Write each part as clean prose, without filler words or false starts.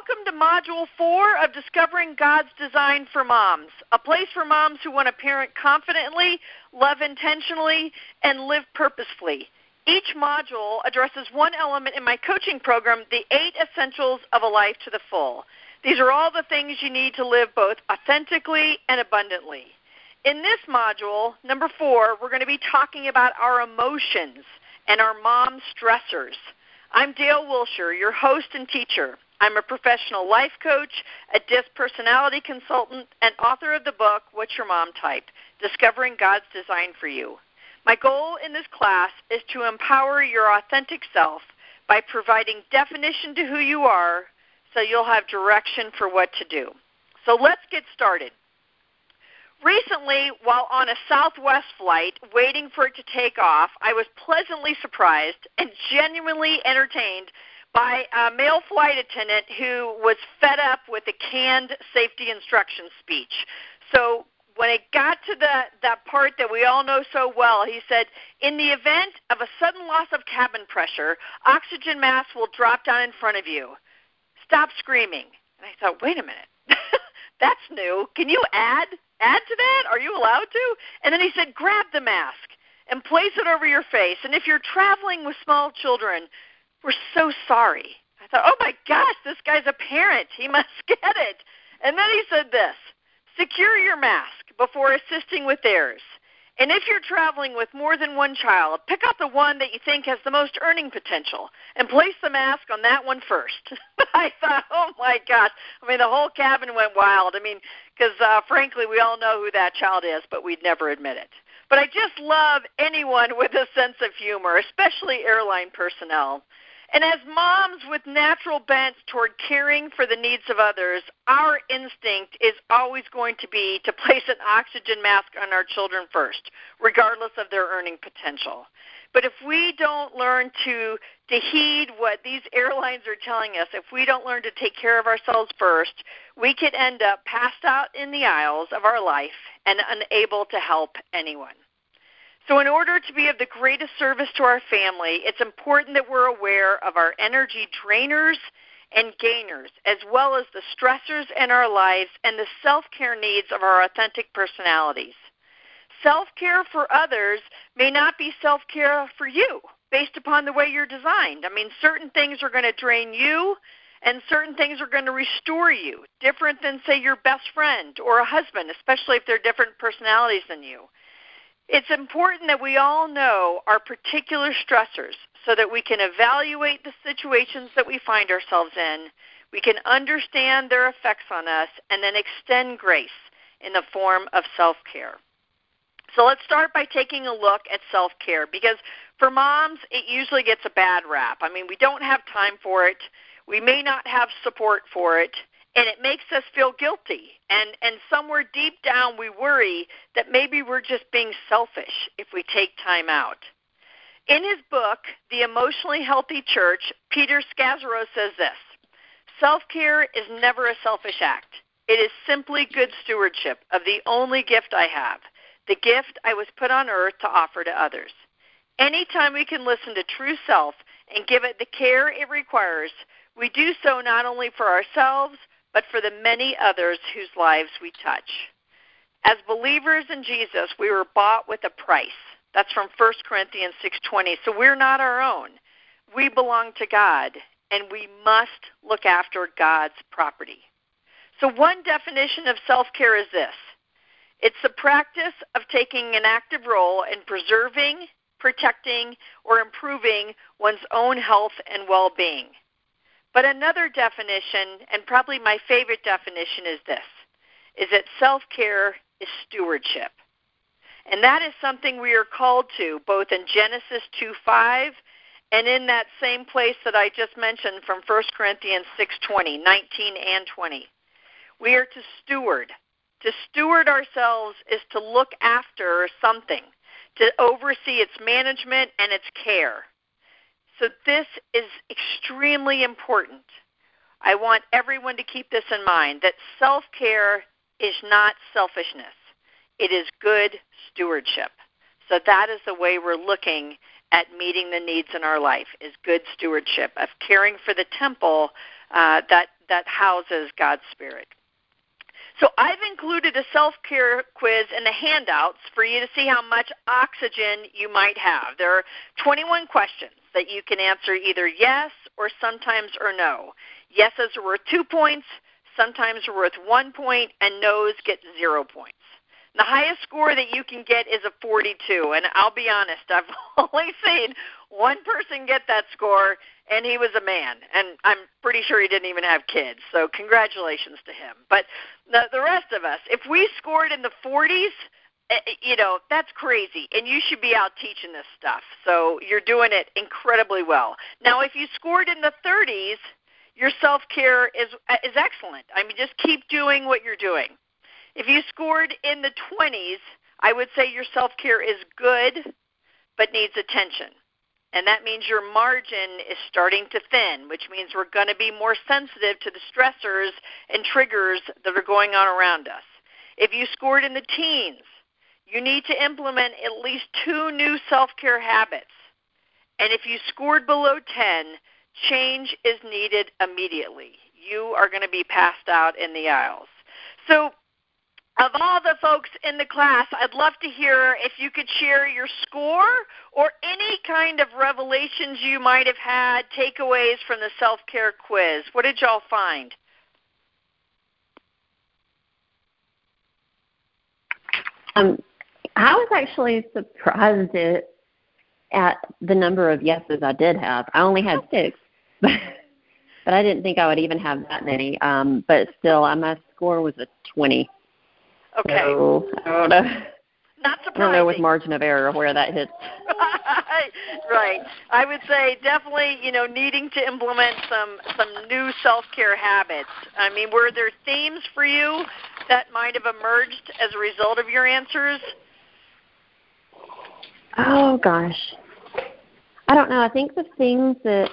Welcome to Module 4 of Discovering God's Design for Moms, a place for moms who want to parent confidently, love intentionally, and live purposefully. Each module addresses one element in my coaching program, the 8 Essentials of a Life to the Full. These are all the things you need to live both authentically and abundantly. In this module, number 4, we're going to be talking about our emotions and our mom stressors. I'm Dale Wilshire, your host and teacher. I'm a professional life coach, a DISC personality consultant, and author of the book, What's Your Mom Type? Discovering God's Design for You. My goal in this class is to empower your authentic self by providing definition to who you are so you'll have direction for what to do. So let's get started. Recently, while on a Southwest flight waiting for it to take off, I was pleasantly surprised and genuinely entertained by a male flight attendant who was fed up with the canned safety instruction speech. So when it got to that part that we all know so well, he said, in the event of a sudden loss of cabin pressure, oxygen masks will drop down in front of you. Stop screaming. And I thought, wait a minute, that's new. Can you add to that? Are you allowed to? And then he said, grab the mask and place it over your face. And if you're traveling with small children, we're so sorry. I thought, oh my gosh, this guy's a parent. He must get it. And then he said this, secure your mask before assisting with theirs. And if you're traveling with more than one child, pick out the one that you think has the most earning potential and place the mask on that one first. I thought, oh my gosh. I mean, the whole cabin went wild. I mean, because frankly, we all know who that child is, but we'd never admit it. But I just love anyone with a sense of humor, especially airline personnel. And as moms with natural bents toward caring for the needs of others, our instinct is always going to be to place an oxygen mask on our children first, regardless of their earning potential. But if we don't learn to heed what these airlines are telling us, if we don't learn to take care of ourselves first, we could end up passed out in the aisles of our life and unable to help anyone. So in order to be of the greatest service to our family, it's important that we're aware of our energy drainers and gainers, as well as the stressors in our lives and the self-care needs of our authentic personalities. Self-care for others may not be self-care for you based upon the way you're designed. I mean, certain things are going to drain you and certain things are going to restore you, different than, say, your best friend or a husband, especially if they're different personalities than you. It's important that we all know our particular stressors so that we can evaluate the situations that we find ourselves in, we can understand their effects on us, and then extend grace in the form of self-care. So let's start by taking a look at self-care, because for moms, it usually gets a bad rap. I mean, we don't have time for it. We may not have support for it. And it makes us feel guilty. And somewhere deep down we worry that maybe we're just being selfish if we take time out. In his book, The Emotionally Healthy Church, Peter Scazzero says this, self-care is never a selfish act. It is simply good stewardship of the only gift I have, the gift I was put on earth to offer to others. Anytime we can listen to true self and give it the care it requires, we do so not only for ourselves, but for the many others whose lives we touch. As believers in Jesus, we were bought with a price. That's from 1 Corinthians 6:20. So we're not our own. We belong to God, and we must look after God's property. So one definition of self-care is this. It's the practice of taking an active role in preserving, protecting, or improving one's own health and well-being. But another definition, and probably my favorite definition, is this, is that self-care is stewardship. And that is something we are called to, both in Genesis 2:5 and in that same place that I just mentioned from 1 Corinthians 6:20, 19 and 20. We are to steward. To steward ourselves is to look after something, to oversee its management and its care. So this is extremely important. I want everyone to keep this in mind, that self-care is not selfishness. It is good stewardship. So that is the way we're looking at meeting the needs in our life, is good stewardship of caring for the temple that that houses God's Spirit. So I've included a self-care quiz in the handouts for you to see how much oxygen you might have. There are 21 questions that you can answer either yes or sometimes or no. Yeses are worth 2 points, sometimes are worth 1 point, and no's get 0 points. The highest score that you can get is a 42, and I'll be honest, I've only seen one person get that score, and he was a man, and I'm pretty sure he didn't even have kids, so congratulations to him. But the rest of us, if we scored in the 40s, that's crazy, and you should be out teaching this stuff, so you're doing it incredibly well. Now, if you scored in the 30s, your self-care is excellent. I mean, just keep doing what you're doing. If you scored in the 20s, I would say your self-care is good but needs attention. And that means your margin is starting to thin, which means we're going to be more sensitive to the stressors and triggers that are going on around us. If you scored in the teens, you need to implement at least 2 new self-care habits. And if you scored below 10, change is needed immediately. You are going to be passed out in the aisles. So, of all the folks in the class, I'd love to hear if you could share your score or any kind of revelations you might have had, takeaways from the self-care quiz. What did y'all find? I was actually surprised at the number of yeses I did have. I only had 6, but I didn't think I would even have that many. But still, my score was a 20. Okay. So, I don't know. Not surprising. I don't know with margin of error where that hits. Right. I would say definitely, needing to implement some new self-care habits. I mean, were there themes for you that might have emerged as a result of your answers? Oh, gosh. I don't know. I think the things that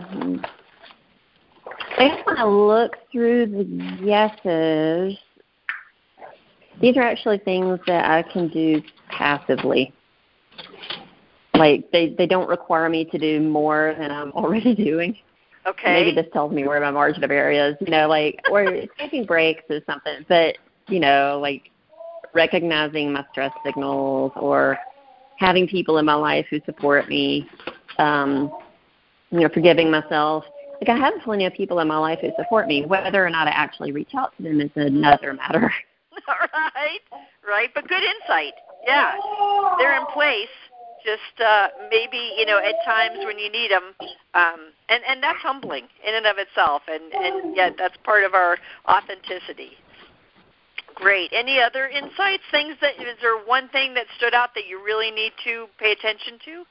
I guess when I look through the yeses, these are actually things that I can do passively. Like, they don't require me to do more than I'm already doing. Okay. Maybe this tells me where my margin of error is, or taking breaks is something. But, like recognizing my stress signals or having people in my life who support me, forgiving myself. Like, I have plenty of people in my life who support me. Whether or not I actually reach out to them is another matter. Right, but good insight. Yeah, they're in place. Just maybe at times when you need them, and that's humbling in and of itself. And yet that's part of our authenticity. Great. Any other insights? Is there one thing that stood out that you really need to pay attention to?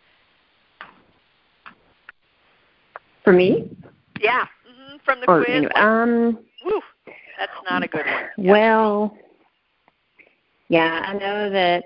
For me? Yeah, from the quiz. Woo, that's not a good one. Yeah. Well. Yeah, I know that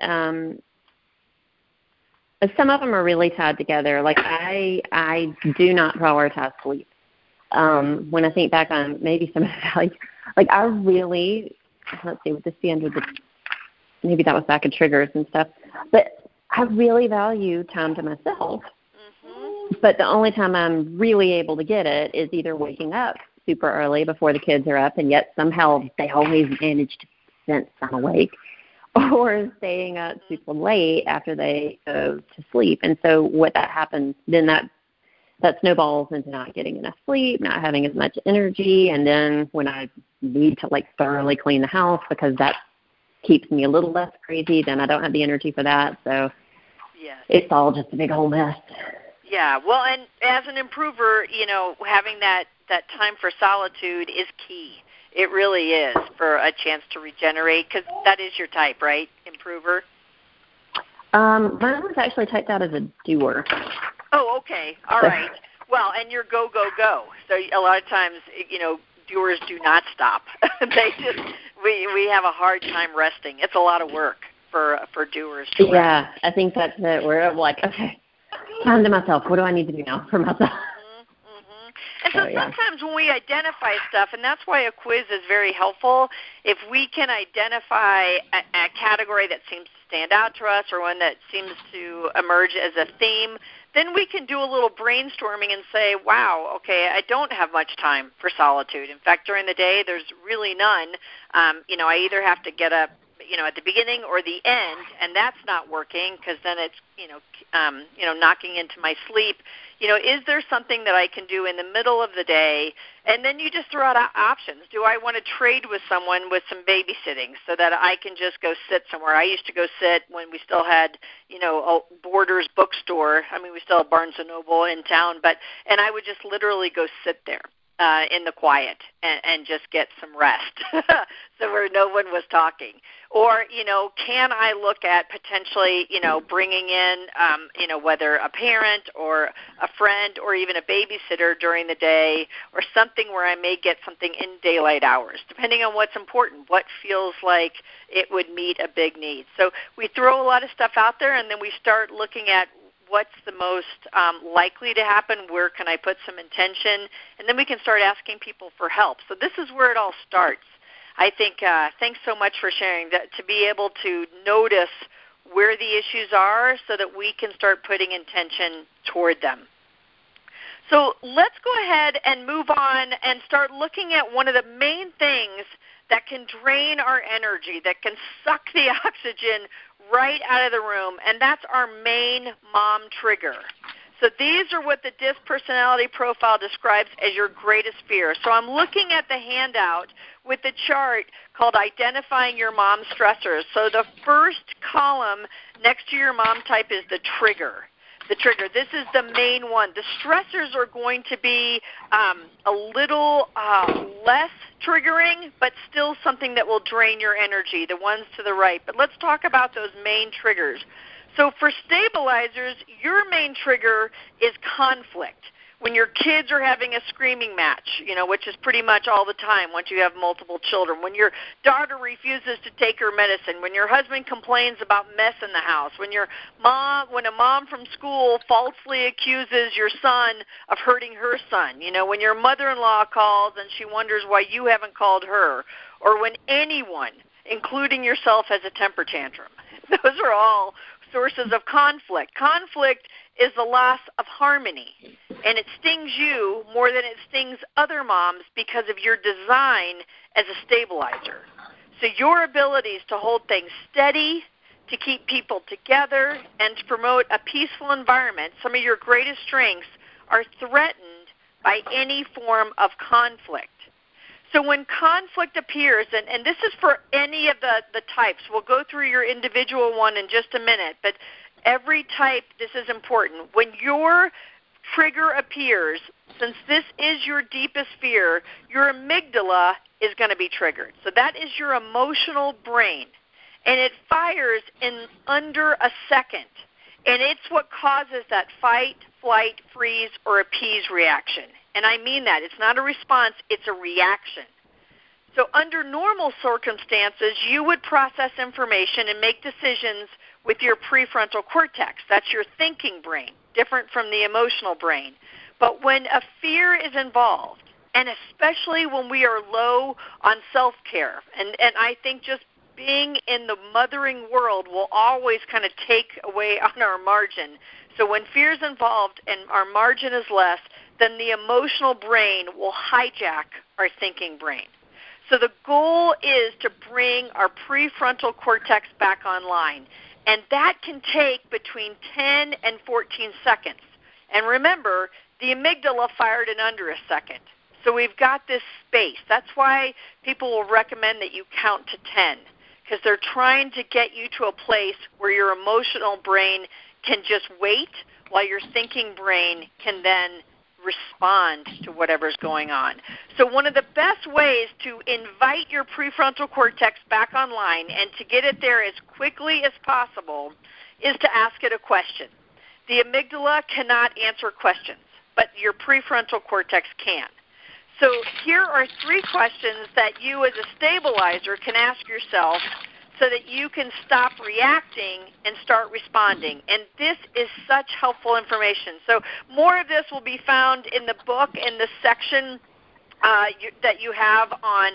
some of them are really tied together. Like, I do not prioritize sleep. When I think back on maybe some of the values, like, I really, let's see, would this be under maybe that was back in triggers and stuff, but I really value time to myself. Mm-hmm. But the only time I'm really able to get it is either waking up super early before the kids are up, and yet somehow they always manage to sense I'm awake, or staying up super late after they go to sleep. And so what that happens, then that snowballs into not getting enough sleep, not having as much energy, and then when I need to, like, thoroughly clean the house because that keeps me a little less crazy, then I don't have the energy for that. So yes, it's all just a big old mess. Yeah, well, and as an improver, having that time for solitude is key. It really is, for a chance to regenerate, because that is your type, right, improver? Mine was actually typed out as a doer. Oh, okay. All right. Well, and you're go, go, go. So a lot of times, doers do not stop. We have a hard time resting. It's a lot of work for doers to rest. Yeah, I think that's it, where I'm like, okay, time to myself. What do I need to do now for myself? And so sometimes when we identify stuff, and that's why a quiz is very helpful, if we can identify a category that seems to stand out to us or one that seems to emerge as a theme, then we can do a little brainstorming and say, wow, okay, I don't have much time for solitude. In fact, during the day, there's really none. I either have to get up, at the beginning or the end, and that's not working because then it's, knocking into my sleep. Is there something that I can do in the middle of the day? And then you just throw out options. Do I want to trade with someone with some babysitting so that I can just go sit somewhere? I used to go sit when we still had, a Borders bookstore. I mean, we still have Barnes & Noble in town, and I would just literally go sit there in the quiet and just get some rest so where no one was talking. Or, can I look at potentially, bringing in, whether a parent or a friend or even a babysitter during the day or something where I may get something in daylight hours, depending on what's important, what feels like it would meet a big need. So we throw a lot of stuff out there, and then we start looking at what's the most likely to happen, where can I put some intention, and then we can start asking people for help. So this is where it all starts. I think, thanks so much for sharing that, to be able to notice where the issues are so that we can start putting intention toward them. So let's go ahead and move on and start looking at one of the main things that can drain our energy, that can suck the oxygen right out of the room, and that's our main mom trigger. So these are what the DISC personality profile describes as your greatest fear. So I'm looking at the handout with the chart called Identifying Your Mom Stressors. So the first column next to your mom type is the trigger. The trigger. This is the main one. The stressors are going to be a little less triggering, but still something that will drain your energy, the ones to the right. But let's talk about those main triggers. So for stabilizers, your main trigger is conflict. When your kids are having a screaming match, which is pretty much all the time once you have multiple children. When your daughter refuses to take her medicine. When your husband complains about mess in the house. When a mom from school falsely accuses your son of hurting her son. When your mother-in-law calls and she wonders why you haven't called her. Or when anyone, including yourself, has a temper tantrum. Those are all sources of conflict. Conflict is the loss of harmony, and it stings you more than it stings other moms because of your design as a stabilizer. So your abilities to hold things steady, to keep people together, and to promote a peaceful environment, some of your greatest strengths, are threatened by any form of conflict. So when conflict appears, and this is for any of the types, we'll go through your individual one in just a minute, but every type, this is important. When your trigger appears, since this is your deepest fear, your amygdala is going to be triggered. So that is your emotional brain, and it fires in under a second, and it's what causes that fight, flight, freeze, or appease reaction. And I mean that. It's not a response, it's a reaction. So under normal circumstances, you would process information and make decisions with your prefrontal cortex. That's your thinking brain, different from the emotional brain. But when a fear is involved, and especially when we are low on self-care, and I think just being in the mothering world will always kind of take away on our margin. So when fear is involved and our margin is less, then the emotional brain will hijack our thinking brain. So the goal is to bring our prefrontal cortex back online, and that can take between 10 and 14 seconds. And remember, the amygdala fired in under a second. So we've got this space. That's why people will recommend that you count to 10, because they're trying to get you to a place where your emotional brain can just wait while your thinking brain can then respond to whatever's going on. So one of the best ways to invite your prefrontal cortex back online and to get it there as quickly as possible is to ask it a question. The amygdala cannot answer questions, but your prefrontal cortex can. So here are 3 questions that you as a stabilizer can ask yourself so that you can stop reacting and start responding. And this is such helpful information. So more of this will be found in the book in the section that you have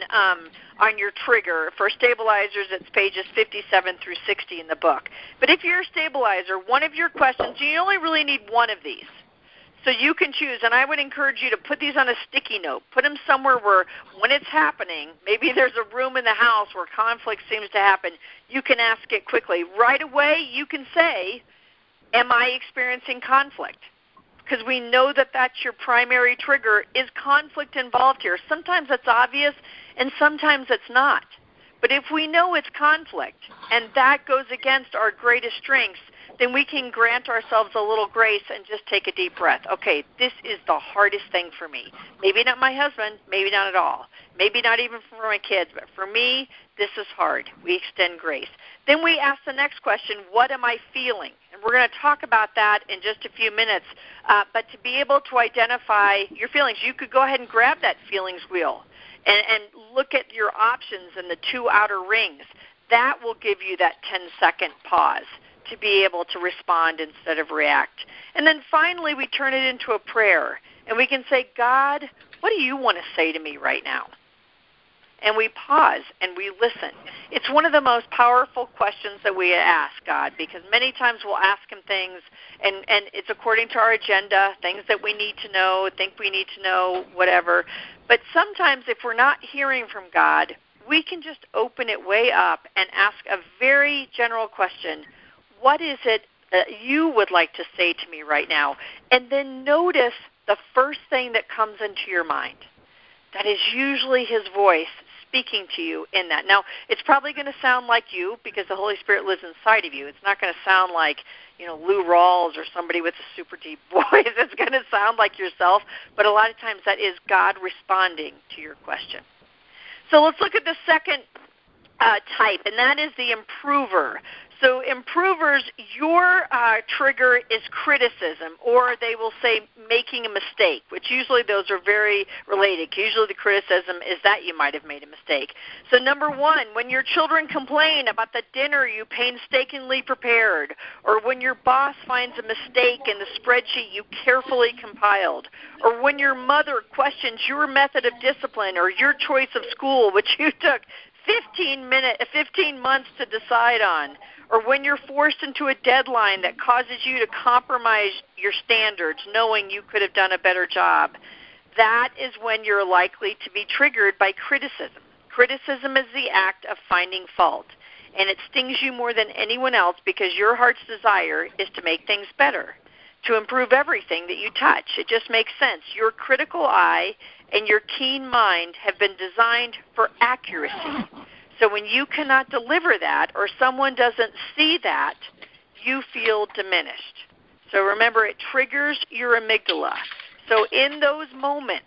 on your trigger. For stabilizers, it's pages 57 through 60 in the book. But if you're a stabilizer, one of your questions, you only really need one of these. So you can choose, and I would encourage you to put these on a sticky note. Put them somewhere where when it's happening, maybe there's a room in the house where conflict seems to happen, you can ask it quickly. Right away, you can say, am I experiencing conflict? Because we know that that's your primary trigger. Is conflict involved here? Sometimes it's obvious, and sometimes it's not. But if we know it's conflict, and that goes against our greatest strengths, then we can grant ourselves a little grace and just take a deep breath. Okay, this is the hardest thing for me. Maybe not my husband, maybe not at all. Maybe not even for my kids, but for me, this is hard. We extend grace. Then we ask the next question, what am I feeling? And we're going to talk about that in just a few minutes. But to be able to identify your feelings, you could go ahead and grab that feelings wheel and look at your options in the two outer rings. That will give you that 10-second pause to be able to respond instead of react. And then finally, we turn it into a prayer. And we can say, God, what do you want to say to me right now? And we pause and we listen. It's one of the most powerful questions that we ask God, because many times we'll ask him things, and it's according to our agenda, things that we need to know, think we need to know, whatever. But sometimes if we're not hearing from God, we can just open it way up and ask a very general question. What is it that you would like to say to me right now? And then notice the first thing that comes into your mind. That is usually his voice speaking to you in that. Now, it's probably going to sound like you because the Holy Spirit lives inside of you. It's not going to sound like, Lou Rawls or somebody with a super deep voice. It's going to sound like yourself, but a lot of times that is God responding to your question. So let's look at the second type, and that is the improver. So improvers, your trigger is criticism, or they will say making a mistake, which usually those are very related. Usually the criticism is that you might have made a mistake. So number one, when your children complain about the dinner you painstakingly prepared, or when your boss finds a mistake in the spreadsheet you carefully compiled, or when your mother questions your method of discipline or your choice of school, which you took 15 months to decide on, or when you're forced into a deadline that causes you to compromise your standards knowing you could have done a better job, that is when you're likely to be triggered by criticism. Criticism is the act of finding fault, and it stings you more than anyone else because your heart's desire is to make things better, to improve everything that you touch. It just makes sense. Your critical eye and your keen mind have been designed for accuracy. So when you cannot deliver that or someone doesn't see that, you feel diminished. So remember, it triggers your amygdala. So in those moments,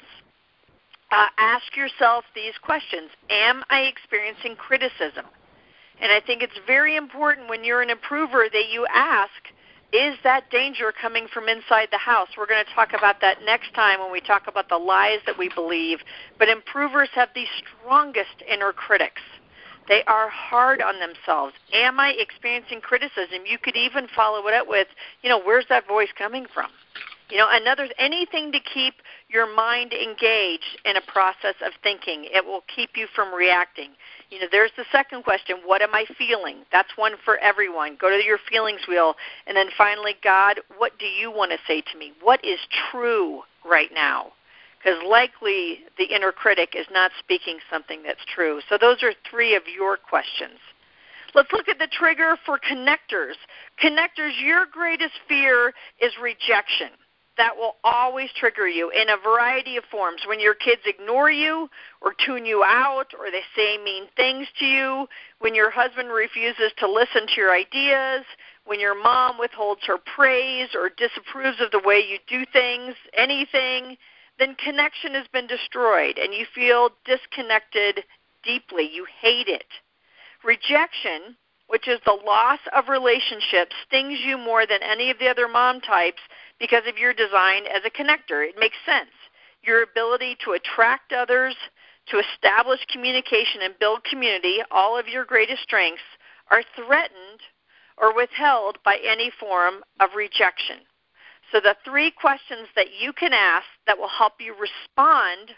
ask yourself these questions. Am I experiencing criticism? And I think it's very important when you're an improver that you ask, is that danger coming from inside the house? We're going to talk about that next time when we talk about the lies that we believe. But improvers have the strongest inner critics. They are hard on themselves. Am I experiencing criticism? You could even follow it up with, where's that voice coming from? Anything to keep your mind engaged in a process of thinking. It will keep you from reacting. There's the second question, what am I feeling? That's one for everyone. Go to your feelings wheel. And then finally, God, what do you want to say to me? What is true right now? Because likely the inner critic is not speaking something that's true. So those are three of your questions. Let's look at the trigger for connectors. Connectors, your greatest fear is rejection. That will always trigger you in a variety of forms. When your kids ignore you or tune you out or they say mean things to you, when your husband refuses to listen to your ideas, when your mom withholds her praise or disapproves of the way you do things, anything, then connection has been destroyed and you feel disconnected deeply. You hate it. Rejection, which is the loss of relationship, stings you more than any of the other mom types because of your design as a connector. It makes sense. Your ability to attract others, to establish communication and build community, all of your greatest strengths, are threatened or withheld by any form of rejection. So the three questions that you can ask that will help you respond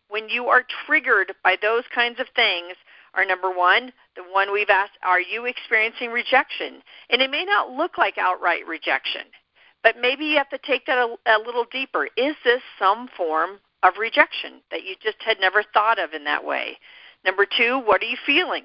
when you are triggered by those kinds of things are, number one, the one we've asked, are you experiencing rejection? And it may not look like outright rejection, but maybe you have to take that a little deeper. Is this some form of rejection that you just had never thought of in that way? Number two, what are you feeling?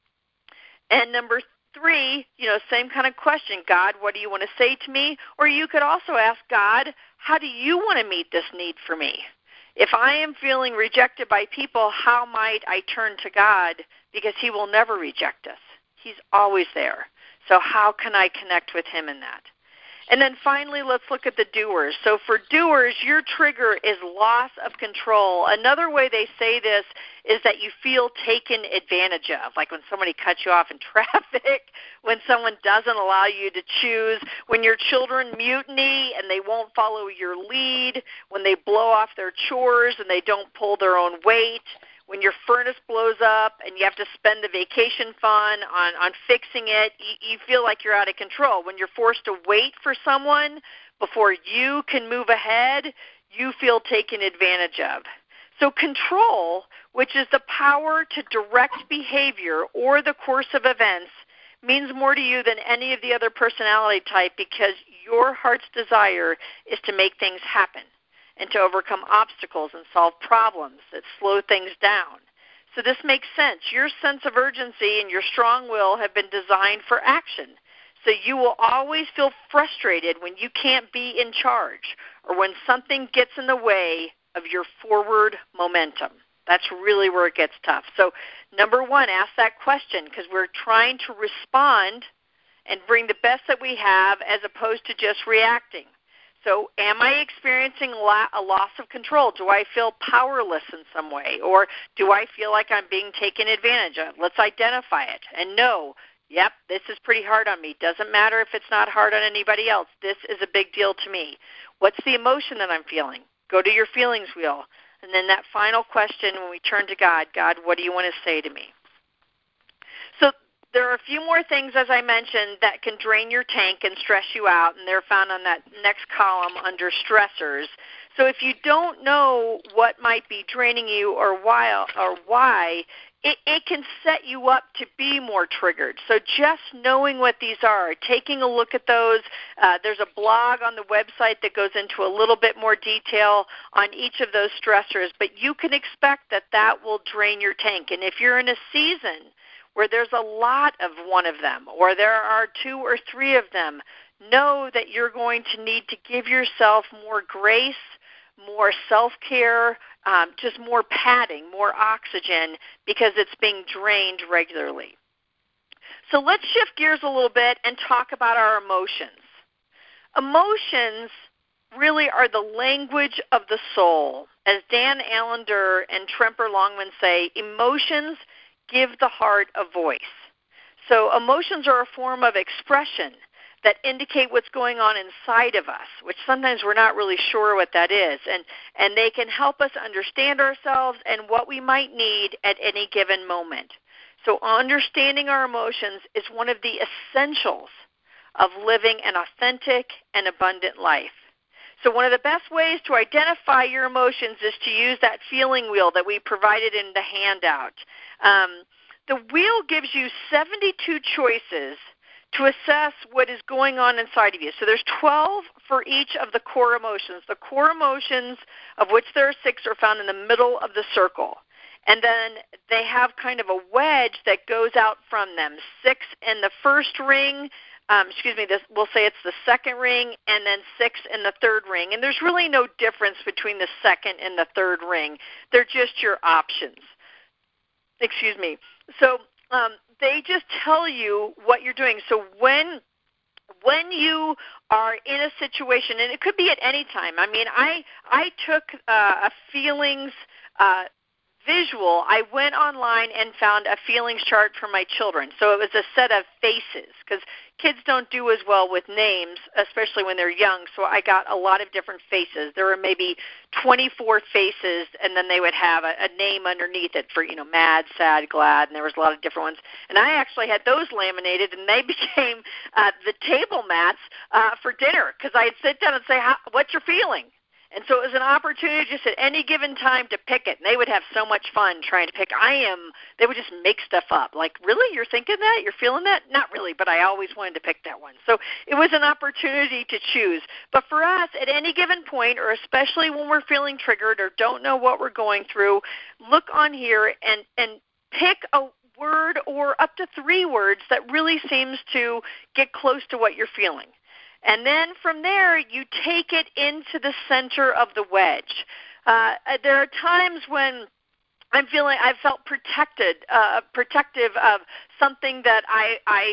And number three, same kind of question. God, what do you want to say to me? Or you could also ask God, how do you want to meet this need for me? If I am feeling rejected by people, how might I turn to God? Because he will never reject us. He's always there. So how can I connect with him in that? And then finally, let's look at the doers. So for doers, your trigger is loss of control. Another way they say this is that you feel taken advantage of, like when somebody cuts you off in traffic, when someone doesn't allow you to choose, when your children mutiny and they won't follow your lead, when they blow off their chores and they don't pull their own weight, when your furnace blows up and you have to spend the vacation fund on fixing it, you feel like you're out of control. When you're forced to wait for someone before you can move ahead, you feel taken advantage of. So control, which is the power to direct behavior or the course of events, means more to you than any of the other personality type because your heart's desire is to make things happen and to overcome obstacles and solve problems that slow things down. So this makes sense. Your sense of urgency and your strong will have been designed for action. So you will always feel frustrated when you can't be in charge or when something gets in the way of your forward momentum. That's really where it gets tough. So number one, ask that question because we're trying to respond and bring the best that we have as opposed to just reacting. So am I experiencing a loss of control? Do I feel powerless in some way? Or do I feel like I'm being taken advantage of? Let's identify it and know, yep, this is pretty hard on me. Doesn't matter if it's not hard on anybody else. This is a big deal to me. What's the emotion that I'm feeling? Go to your feelings wheel. And then that final question when we turn to God, God, what do you want to say to me? So there are a few more things, as I mentioned, that can drain your tank and stress you out, and they're found on that next column under stressors. So if you don't know what might be draining you or why, it can set you up to be more triggered. So just knowing what these are, taking a look at those, there's a blog on the website that goes into a little bit more detail on each of those stressors, but you can expect that will drain your tank. And if you're in a season where there's a lot of one of them or there are two or three of them, know that you're going to need to give yourself more grace, more self-care, just more padding, more oxygen because it's being drained regularly. So let's shift gears a little bit and talk about our emotions. Emotions really are the language of the soul. As Dan Allender and Tremper Longman say, emotions give the heart a voice. So emotions are a form of expression that indicate what's going on inside of us, which sometimes we're not really sure what that is. And they can help us understand ourselves and what we might need at any given moment. So understanding our emotions is one of the essentials of living an authentic and abundant life. So one of the best ways to identify your emotions is to use that feeling wheel that we provided in the handout. The wheel gives you 72 choices to assess what is going on inside of you. So there's 12 for each of the core emotions. The core emotions, of which there are 6, are found in the middle of the circle. And then they have kind of a wedge that goes out from them. 6 in the first ring, we'll say it's the second ring, and then 6 in the third ring. And there's really no difference between the second and the third ring. They're just your options. So they just tell you what you're doing. So when you are in a situation, and it could be at any time. I mean, I took a feelings visual. I went online and found a feelings chart for my children. So it was a set of faces because kids don't do as well with names, especially when they're young. So I got a lot of different faces. There were maybe 24 faces, and then they would have a name underneath it for, mad, sad, glad, and there was a lot of different ones. And I actually had those laminated, and they became the table mats for dinner because I'd sit down and say, what's your feeling? And so it was an opportunity just at any given time to pick it. And they would have so much fun trying to pick. They would just make stuff up. Like, really? You're thinking that? You're feeling that? Not really, but I always wanted to pick that one. So it was an opportunity to choose. But for us, at any given point, or especially when we're feeling triggered or don't know what we're going through, look on here and pick a word or up to 3 words that really seems to get close to what you're feeling. And then from there, you take it into the center of the wedge. There are times when I felt protective of something that I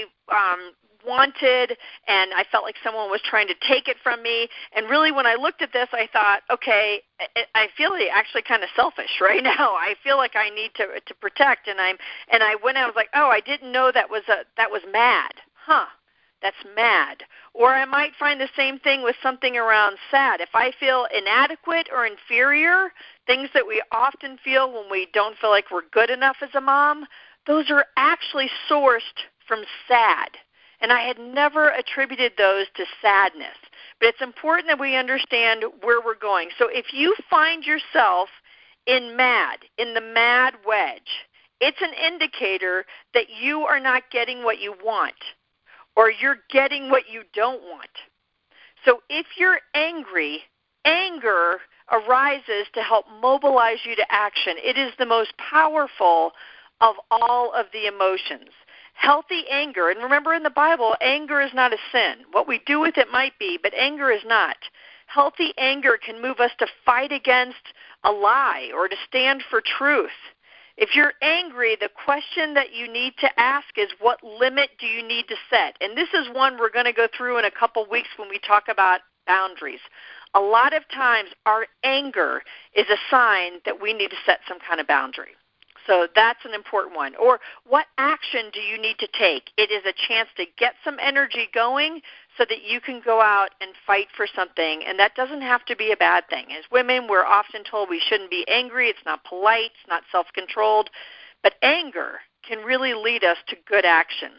wanted, and I felt like someone was trying to take it from me. And really, when I looked at this, I thought, okay, I feel actually kind of selfish right now. I feel like I need to protect, and I was like, oh, I didn't know that was mad, huh? That's mad. Or I might find the same thing with something around sad. If I feel inadequate or inferior, things that we often feel when we don't feel like we're good enough as a mom, those are actually sourced from sad. And I had never attributed those to sadness. But it's important that we understand where we're going. So if you find yourself in the mad wedge, it's an indicator that you are not getting what you want, or you're getting what you don't want. So if you're angry, anger arises to help mobilize you to action. It is the most powerful of all of the emotions. Healthy anger, and remember in the Bible, anger is not a sin. What we do with it might be, but anger is not. Healthy anger can move us to fight against a lie or to stand for truth. If you're angry, the question that you need to ask is, what limit do you need to set? And this is one we're going to go through in a couple weeks when we talk about boundaries. A lot of times our anger is a sign that we need to set some kind of boundary. So that's an important one. Or what action do you need to take? It is a chance to get some energy going so that you can go out and fight for something. And that doesn't have to be a bad thing. As women, we're often told we shouldn't be angry. It's not polite. It's not self-controlled. But anger can really lead us to good action.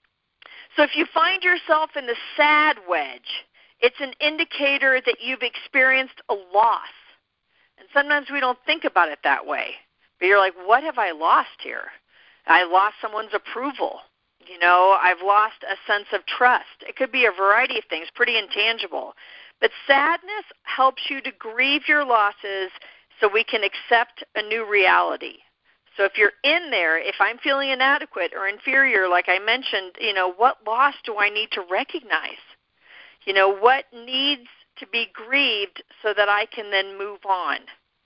So if you find yourself in the sad wedge, it's an indicator that you've experienced a loss. And sometimes we don't think about it that way. But you're like, what have I lost here? I lost someone's approval. I've lost a sense of trust. It could be a variety of things, pretty intangible. But sadness helps you to grieve your losses so we can accept a new reality. So if you're in there, if I'm feeling inadequate or inferior, like I mentioned, what loss do I need to recognize? What needs to be grieved so that I can then move on?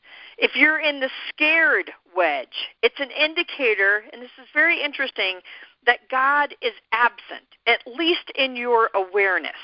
If you're in the scared wedge, it's an indicator, and this is very interesting, that God is absent, at least in your awareness.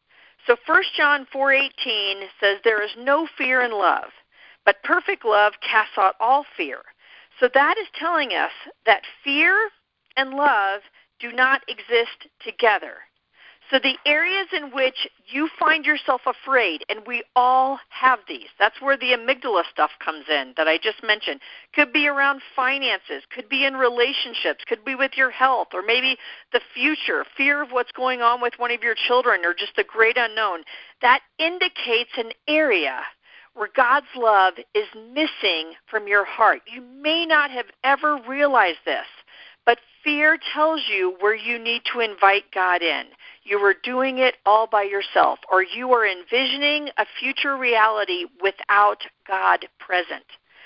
So 1 John 4:18 says, there is no fear in love, but perfect love casts out all fear. So that is telling us that fear and love do not exist together. So the areas in which you find yourself afraid, and we all have these, that's where the amygdala stuff comes in that I just mentioned. Could be around finances, could be in relationships, could be with your health, or maybe the future, fear of what's going on with one of your children, or just the great unknown. That indicates an area where God's love is missing from your heart. You may not have ever realized this, but fear tells you where you need to invite God in. You are doing it all by yourself, or you are envisioning a future reality without God present.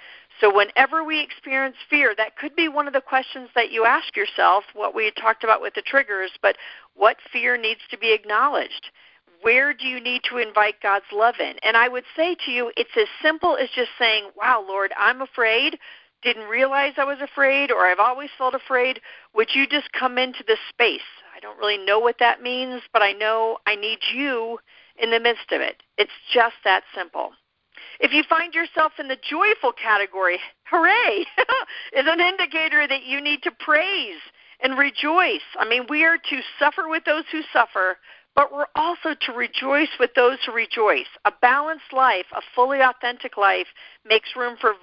So whenever we experience fear, that could be one of the questions that you ask yourself, what we talked about with the triggers, but what fear needs to be acknowledged? Where do you need to invite God's love in? And I would say to you, it's as simple as just saying, wow, Lord, I'm afraid. Didn't realize I was afraid, or I've always felt afraid. Would you just come into this space? I don't really know what that means, but I know I need you in the midst of it. It's just that simple. If you find yourself in the joyful category, hooray, is an indicator that you need to praise and rejoice. I mean, we are to suffer with those who suffer, but we're also to rejoice with those who rejoice. A balanced life, a fully authentic life, makes room for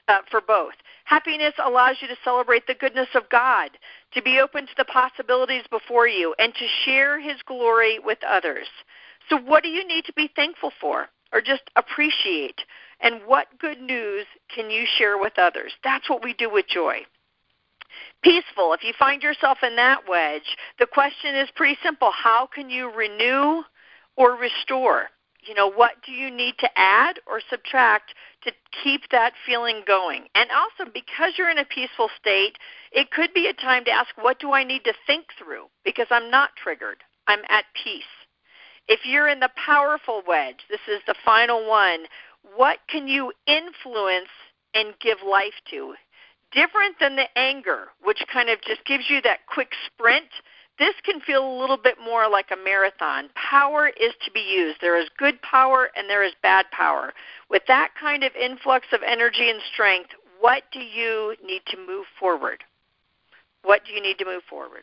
both. Happiness allows you to celebrate the goodness of God, to be open to the possibilities before you, and to share His glory with others. So what do you need to be thankful for? or just appreciate? And what good news can you share with others? That's what we do with joy. Peaceful, if you find yourself in that wedge, the question is pretty simple. How can you renew or restore? What do you need to add or subtract to keep that feeling going? And also, because you're in a peaceful state, it could be a time to ask, what do I need to think through? Because I'm not triggered. I'm at peace. If you're in the powerful wedge, this is the final one, what can you influence and give life to? Different than the anger, which kind of just gives you that quick sprint, this can feel a little bit more like a marathon. Power is to be used. There is good power and there is bad power. With that kind of influx of energy and strength, what do you need to move forward? What do you need to move forward?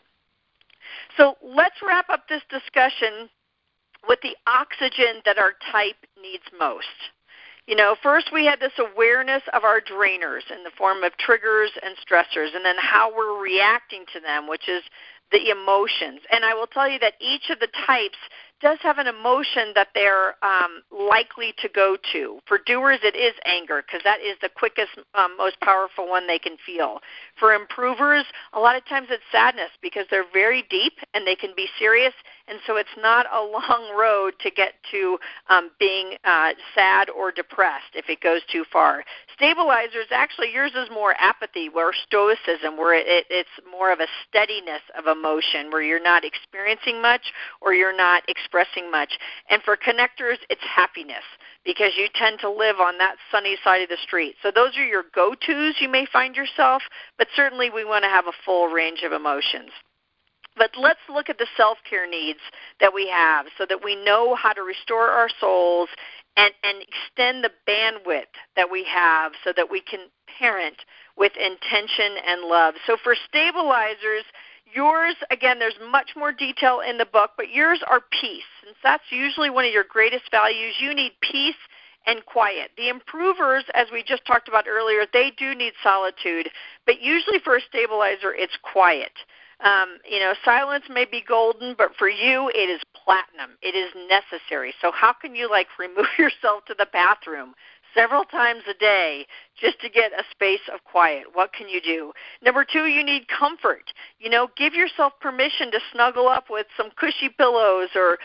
So let's wrap up this discussion with the oxygen that our type needs most. First we had this awareness of our drainers in the form of triggers and stressors, and then how we're reacting to them, which is the emotions. And I will tell you that each of the types does have an emotion that they're likely to go to. For doers, it is anger, because that is the quickest, most powerful one they can feel. For improvers, a lot of times it's sadness, because they're very deep and they can be serious, and so it's not a long road to get to being sad or depressed if it goes too far. Stabilizers, actually, yours is more apathy, or stoicism, where it's more of a steadiness of emotion, where you're not experiencing much or you're not expressing much. And for connectors, it's happiness, because you tend to live on that sunny side of the street. So those are your go-tos you may find yourself, but certainly we want to have a full range of emotions. But let's look at the self-care needs that we have so that we know how to restore our souls and extend the bandwidth that we have so that we can parent with intention and love. So for stabilizers, yours, again, there's much more detail in the book, but yours are peace. Since that's usually one of your greatest values, you need peace and quiet. The improvers, as we just talked about earlier, they do need solitude, but usually for a stabilizer, it's quiet. Silence may be golden, but for you, it is platinum. It is necessary. So how can you, remove yourself to the bathroom several times a day just to get a space of quiet? What can you do? Number 2, you need comfort. Give yourself permission to snuggle up with some cushy pillows or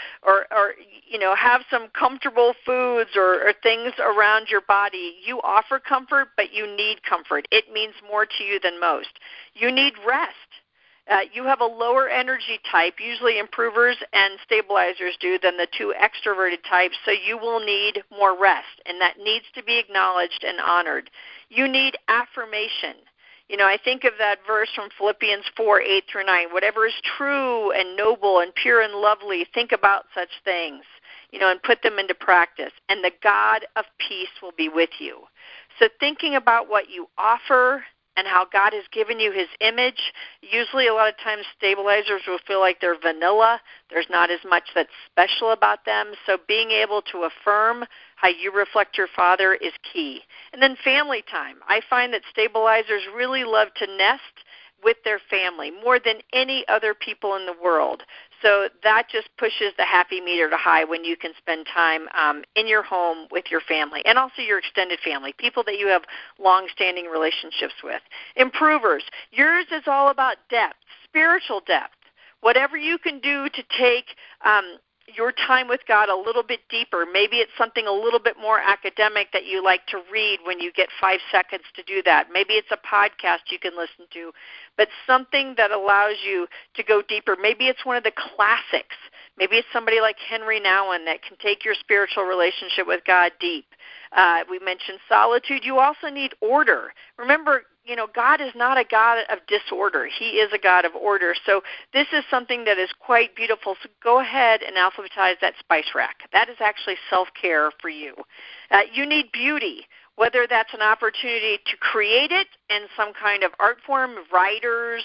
have some comfortable foods or things around your body. You offer comfort, but you need comfort. It means more to you than most. You need rest. You have a lower energy type, usually improvers and stabilizers do, than the 2 extroverted types, so you will need more rest, and that needs to be acknowledged and honored. You need affirmation. I think of that verse from Philippians 4:8-9. Whatever is true and noble and pure and lovely, think about such things, and put them into practice, and the God of peace will be with you. So thinking about what you offer and how God has given you his image. Usually a lot of times stabilizers will feel like they're vanilla. There's not as much that's special about them. So being able to affirm how you reflect your Father is key. And then family time. I find that stabilizers really love to nest with their family more than any other people in the world. So that just pushes the happy meter to high when you can spend time in your home with your family and also your extended family, people that you have long-standing relationships with. Improvers, yours is all about depth, spiritual depth. Whatever you can do to take your time with God a little bit deeper. Maybe it's something a little bit more academic that you like to read when you get 5 seconds to do that. Maybe it's a podcast you can listen to, but something that allows you to go deeper. Maybe it's one of the classics. Maybe it's somebody like Henry Nouwen that can take your spiritual relationship with God deep. We mentioned solitude. You also need order. Remember, God is not a God of disorder. He is a God of order. So this is something that is quite beautiful. So go ahead and alphabetize that spice rack. That is actually self-care for you. You need beauty, whether that's an opportunity to create it in some kind of art form, writers,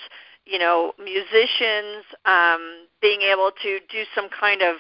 musicians, being able to do some kind of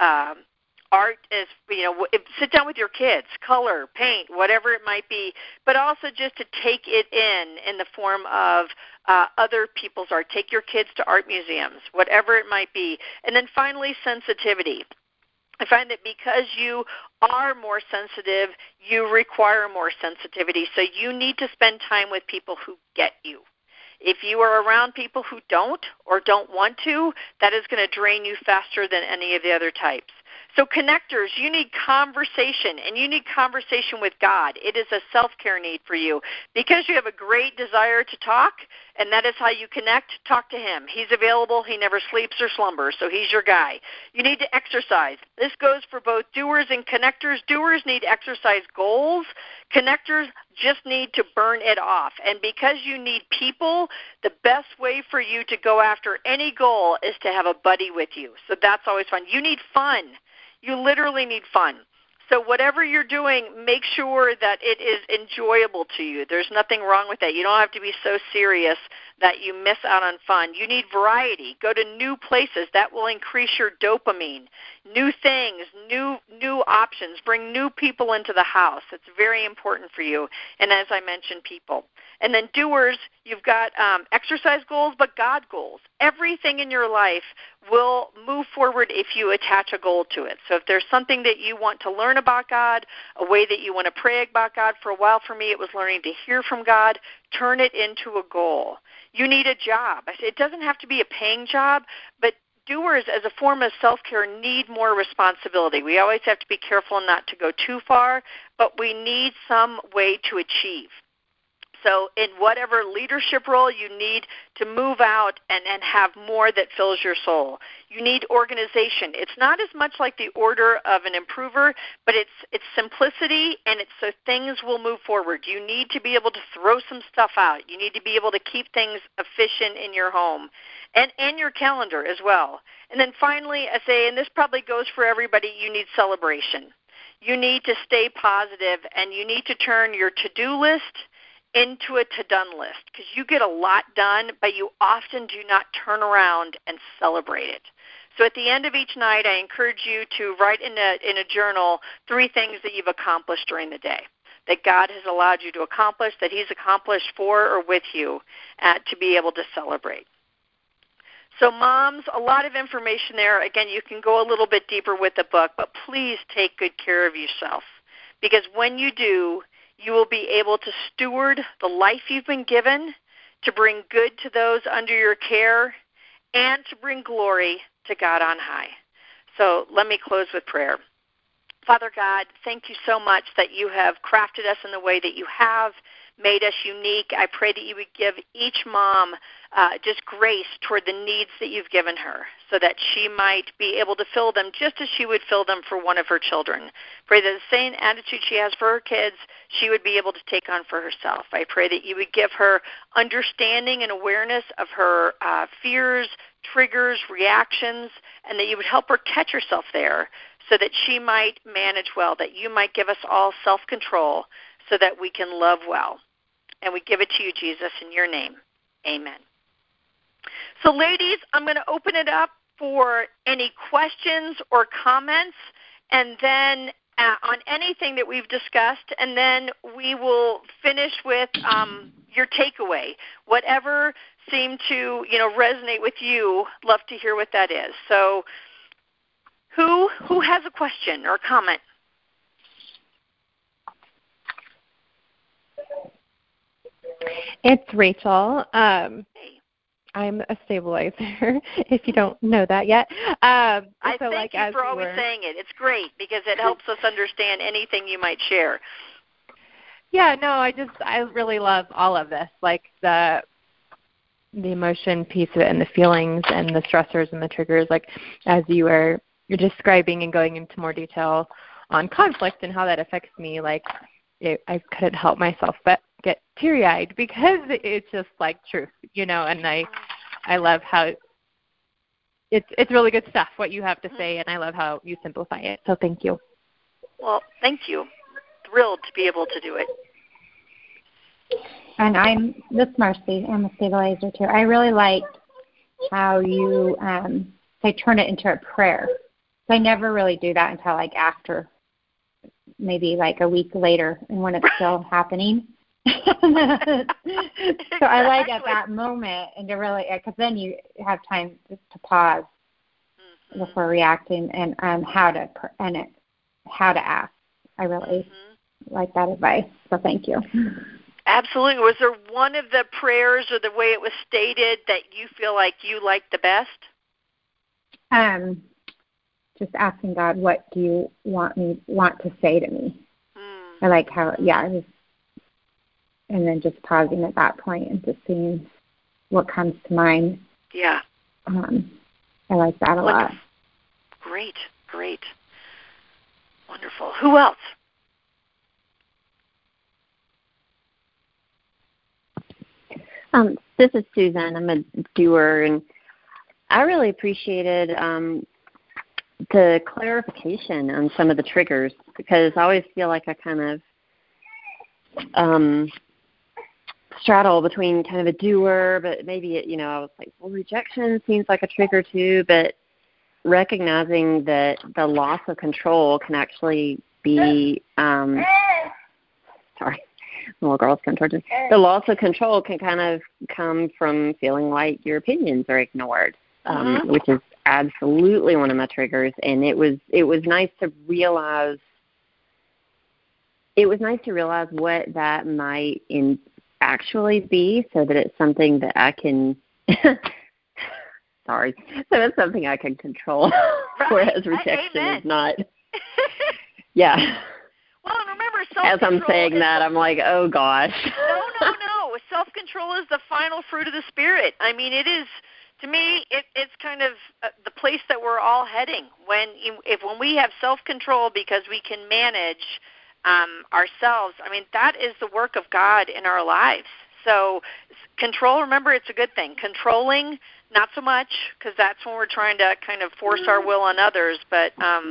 art is, sit down with your kids, color, paint, whatever it might be, but also just to take it in the form of other people's art. Take your kids to art museums, whatever it might be. And then finally, sensitivity. I find that because you are more sensitive, you require more sensitivity. So you need to spend time with people who get you. If you are around people who don't or don't want to, that is going to drain you faster than any of the other types. So connectors, you need conversation, and you need conversation with God. It is a self-care need for you. Because you have a great desire to talk, and that is how you connect, talk to him. He's available. He never sleeps or slumbers, so he's your guy. You need to exercise. This goes for both doers and connectors. Doers need exercise goals. Connectors just need to burn it off. And because you need people, the best way for you to go after any goal is to have a buddy with you. So that's always fun. You need fun. You literally need fun. So whatever you're doing, make sure that it is enjoyable to you. There's nothing wrong with that. You don't have to be so serious that you miss out on fun. You need variety. Go to new places. That will increase your dopamine. New things, new options. Bring new people into the house. It's very important for you. And as I mentioned, people. And then doers, you've got exercise goals, but God goals. Everything in your life will move forward if you attach a goal to it. So if there's something that you want to learn about God, a way that you want to pray about God, for a while for me it was learning to hear from God, turn it into a goal. You need a job. It doesn't have to be a paying job, but doers as a form of self-care need more responsibility. We always have to be careful not to go too far, but we need some way to achieve. So in whatever leadership role you need to move out and have more that fills your soul. You need organization. It's not as much like the order of an improver, but it's simplicity, and it's so things will move forward. You need to be able to throw some stuff out. You need to be able to keep things efficient in your home and your calendar as well. And then finally, I say, and this probably goes for everybody, you need celebration. You need to stay positive, and you need to turn your to-do list into a to-done list, because you get a lot done, but you often do not turn around and celebrate it. So at the end of each night, I encourage you to write in a journal 3 things that you've accomplished during the day, that God has allowed you to accomplish, that he's accomplished for or with you, to be able to celebrate. So moms, a lot of information there. Again, you can go a little bit deeper with the book, but please take good care of yourself, because when you do, you will be able to steward the life you've been given, to bring good to those under your care, and to bring glory to God on high. So let me close with prayer. Father God, thank you so much that you have crafted us in the way that you have, made us unique. I pray that you would give each mom just grace toward the needs that you've given her, so that she might be able to fill them just as she would fill them for one of her children. Pray that the same attitude she has for her kids, she would be able to take on for herself. I pray that you would give her understanding and awareness of her fears, triggers, reactions, and that you would help her catch herself there, so that she might manage well, that you might give us all self-control so that we can love well. And we give it to you, Jesus, in your name. Amen. So ladies, I'm going to open it up for any questions or comments, and then on anything that we've discussed, and then we will finish with your takeaway. Whatever seemed to resonate with you, love to hear what that is. So who has a question or comment? It's Rachel. I'm a stabilizer, if you don't know that yet. I thank you for always saying it. It's great, because it helps us understand anything you might share. Yeah, no, I really love all of this, like the emotion piece of it, and the feelings and the stressors and the triggers, like as you're describing and going into more detail on conflict and how that affects me. Like I couldn't help myself but get teary-eyed, because it's just like truth, and I love how it's really good stuff, what you have to say, and I love how you simplify it. So thank you. Well, thank you. Thrilled to be able to do it. And this is Marcy. I'm a stabilizer too. I really liked how you say turn it into a prayer. So I never really do that until like after, maybe like a week later, and when it's still happening. So I like at that moment, and to really, because then you have time to pause before reacting, and how to ask. I really like that advice. So thank you. Absolutely. Was there one of the prayers or the way it was stated that you feel like you liked the best? Just asking God, what do you want to say to me? I like how, and then just pausing at that point and just seeing what comes to mind. Yeah. I like that a lot. Great. Wonderful. Who else? This is Susan. I'm a doer, and I really appreciated the clarification on some of the triggers, because I always feel like I kind of straddle between kind of a doer, but maybe, I was like, well, rejection seems like a trigger too, but recognizing that the loss of control can actually be, sorry, little girls come towards me. The loss of control can kind of come from feeling like your opinions are ignored, which is absolutely one of my triggers. And it was nice to realize. It was nice to realize what that might actually be, so that it's something that I can. Sorry, so it's something I can control, whereas rejection is not. Yeah. Well, and remember, self-control. As I'm saying that, I'm like, oh gosh. No. Self-control is the final fruit of the Spirit. I mean, it is. To me, it's kind of the place that we're all heading. When we have self-control because we can manage ourselves, I mean, that is the work of God in our lives. So control, remember, it's a good thing. Controlling, not so much, because that's when we're trying to kind of force our will on others. But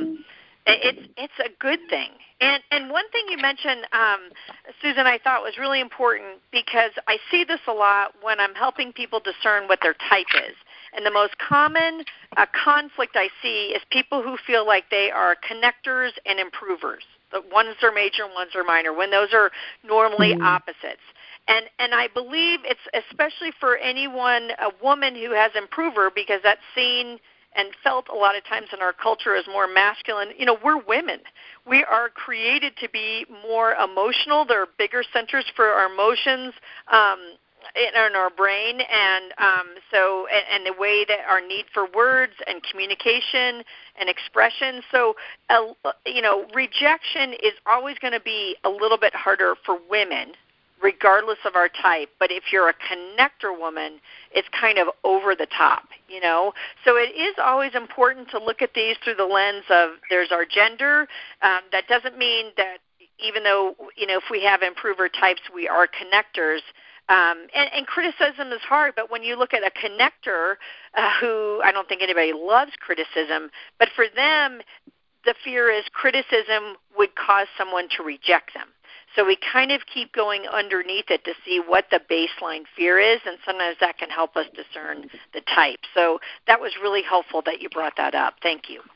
it's a good thing. And one thing you mentioned, Susan, I thought was really important, because I see this a lot when I'm helping people discern what their type is. And the most common conflict I see is people who feel like they are connectors and improvers. The ones are major and ones are minor, when those are normally opposites. And I believe it's especially for anyone, a woman who has improver, because that's seen and felt a lot of times in our culture as more masculine. We're women. We are created to be more emotional. There are bigger centers for our emotions in our brain, and the way that our need for words and communication and expression. So, rejection is always going to be a little bit harder for women, regardless of our type. But if you're a connector woman, it's kind of over the top, So it is always important to look at these through the lens of there's our gender. That doesn't mean that even though, if we have improver types, we are connectors. And criticism is hard, but when you look at a connector who, I don't think anybody loves criticism, but for them, the fear is criticism would cause someone to reject them. So we kind of keep going underneath it to see what the baseline fear is, and sometimes that can help us discern the type. So that was really helpful that you brought that up. Thank you.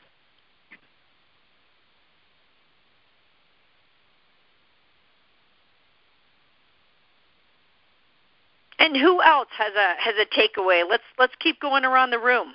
And who else has a takeaway? Let's keep going around the room.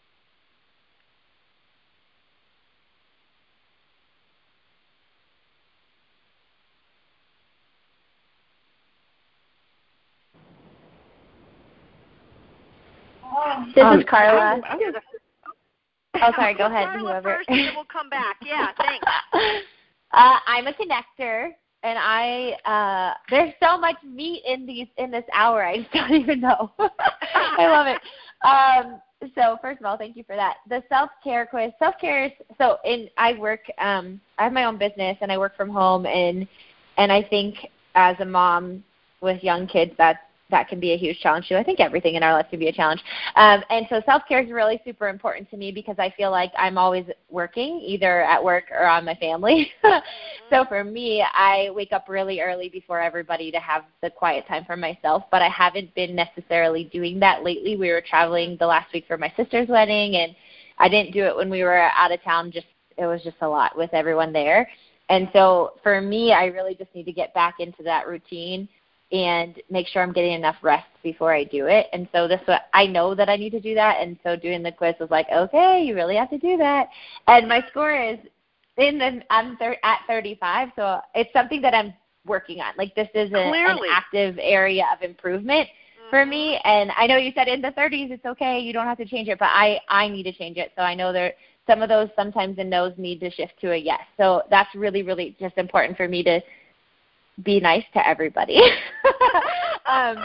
This is Carla. Oh, sorry. Go ahead. Carla Whoever. First, and then we'll come back. Yeah, thanks. I'm a connector, and there's so much meat in this hour. I just don't even know. I love it. So first of all, thank you for that. The self-care quiz. Self-care is I work. I have my own business, and I work from home, and I think as a mom with young kids, that can be a huge challenge too. I think everything in our life can be a challenge. And so self-care is really super important to me, because I feel like I'm always working, either at work or on my family. So for me, I wake up really early before everybody to have the quiet time for myself, but I haven't been necessarily doing that lately. We were traveling the last week for my sister's wedding, and I didn't do it when we were out of town. It was just a lot with everyone there. And so for me, I really just need to get back into that routine. and make sure I'm getting enough rest before I do it. And so I know that I need to do that. And so doing the quiz was like, okay, you really have to do that. And my score is I'm at 35. So it's something that I'm working on. Like, this is an active area of improvement for me. And I know you said in the 30s, it's okay. You don't have to change it, but I need to change it. So I know some of those sometimes the no's need to shift to a yes. So that's really, really just important for me to be nice to everybody. I'm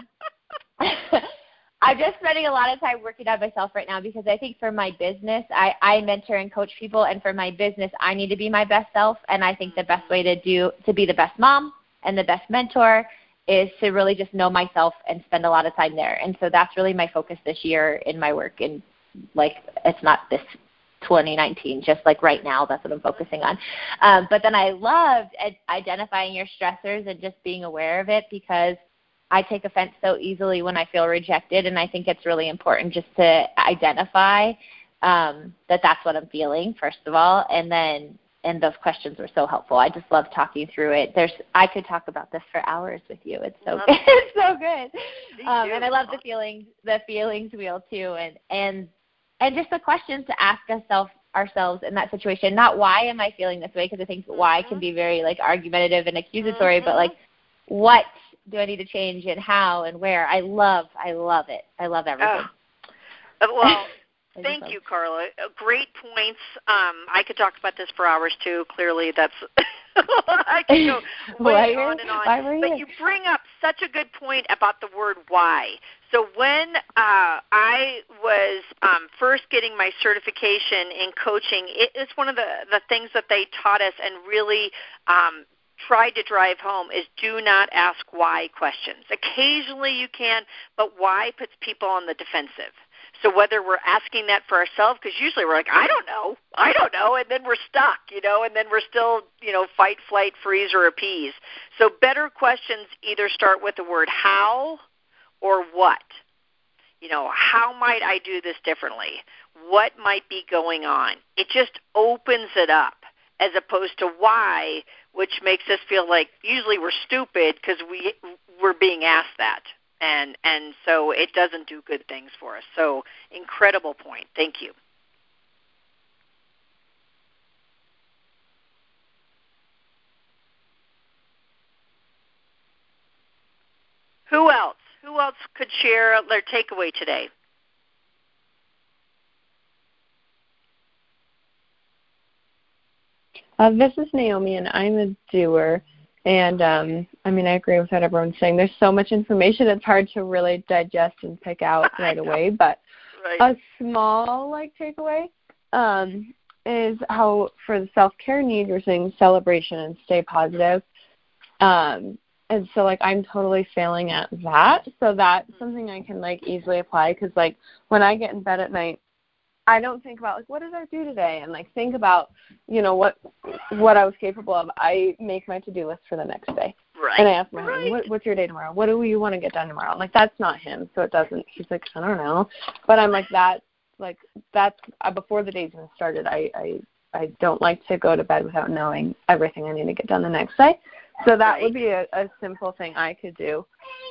just spending a lot of time working on myself right now, because I think for my business, I mentor and coach people, and for my business, I need to be my best self. And I think the best way to be the best mom and the best mentor is to really just know myself and spend a lot of time there. And so that's really my focus this year in my work. And like, it's not this 2019, just like right now, that's what I'm focusing on. But then I loved identifying your stressors and just being aware of it, because I take offense so easily when I feel rejected. And I think it's really important just to identify that that's what I'm feeling, first of all. And those questions were so helpful. I just love talking through it. I could talk about this for hours with you. It's so good. It's so good. And I love the feelings wheel too. And just the questions to ask ourselves in that situation. Not why am I feeling this way, because I think why can be very like argumentative and accusatory, but like, what do I need to change and how and where? I love it. I love everything. Well, thank you, Carla. Great points. I could talk about this for hours too. Clearly, that's I could go way on and on. But you bring up such a good point about the word why. So when I was first getting my certification in coaching, it's one of the things that they taught us and really tried to drive home is do not ask why questions. Occasionally you can, but why puts people on the defensive. So whether we're asking that for ourselves, because usually we're like, I don't know, and then we're stuck, and then we're still, fight, flight, freeze, or appease. So better questions either start with the word how or what. How might I do this differently? What might be going on? It just opens it up, as opposed to why, which makes us feel like usually we're stupid because we're being asked that. And so it doesn't do good things for us. So incredible point. Thank you. Who else? Who else could share their takeaway today? This is Naomi, and I'm a doer. And, I agree with what everyone's saying. There's so much information, it's hard to really digest and pick out right away. But a small, takeaway is how for the self-care need, we're saying celebration and stay positive. And so, I'm totally failing at that. So that's something I can, easily apply, because, when I get in bed at night, I don't think about, what did I do today? And, think about, what I was capable of. I make my to-do list for the next day. Right. And I ask my husband, what's your day tomorrow? What do you want to get done tomorrow? I'm like, that's not him, so it doesn't. He's like, I don't know. But I'm like, that's before the day's even started, I don't like to go to bed without knowing everything I need to get done the next day. So that would be a simple thing I could do.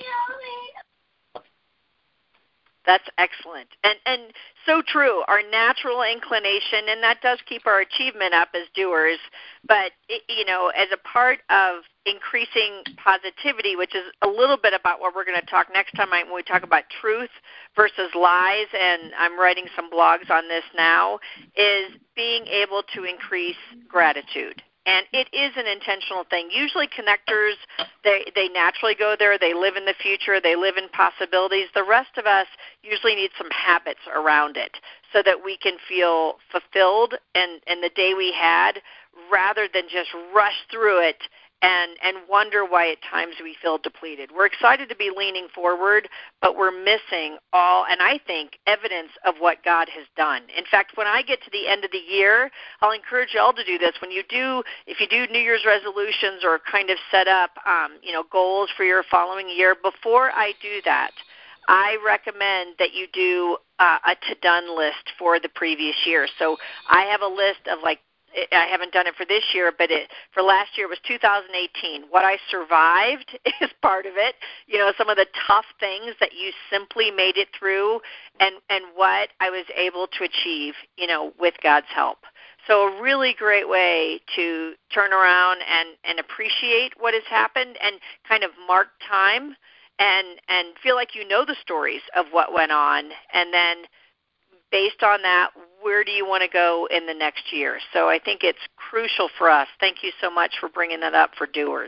That's excellent. And so true, our natural inclination, and that does keep our achievement up as doers, but, as a part of increasing positivity, which is a little bit about what we're going to talk next time when we talk about truth versus lies, and I'm writing some blogs on this now, is being able to increase gratitude. And it is an intentional thing. Usually connectors, they naturally go there. They live in the future. They live in possibilities. The rest of us usually need some habits around it so that we can feel fulfilled in the day we had, rather than just rush through it and wonder why at times we feel depleted. We're excited to be leaning forward, but we're missing all, and I think, evidence of what God has done. In fact, when I get to the end of the year, I'll encourage you all to do this. If you do New Year's resolutions or kind of set up, goals for your following year, before I do that, I recommend that you do a to-done list for the previous year. So I have a list of I haven't done it for this year, but for last year it was 2018. What I survived is part of it. Some of the tough things that you simply made it through, and what I was able to achieve, with God's help. So a really great way to turn around and appreciate what has happened and kind of mark time and feel like you know the stories of what went on, and then based on that, where do you want to go in the next year? So I think it's crucial for us. Thank you so much for bringing that up for doers.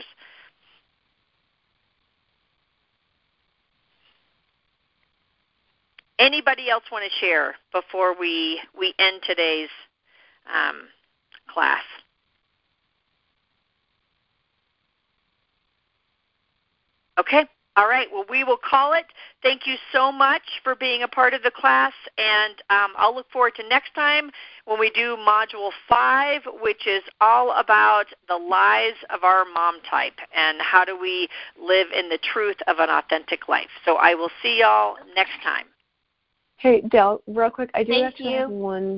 Anybody else want to share before we end today's class? Okay. All right. Well, we will call it. Thank you so much for being a part of the class, and I'll look forward to next time when we do Module 5, which is all about the lies of our mom type and how do we live in the truth of an authentic life. So I will see y'all next time. Hey, Del, real quick, I do Thank actually you. have one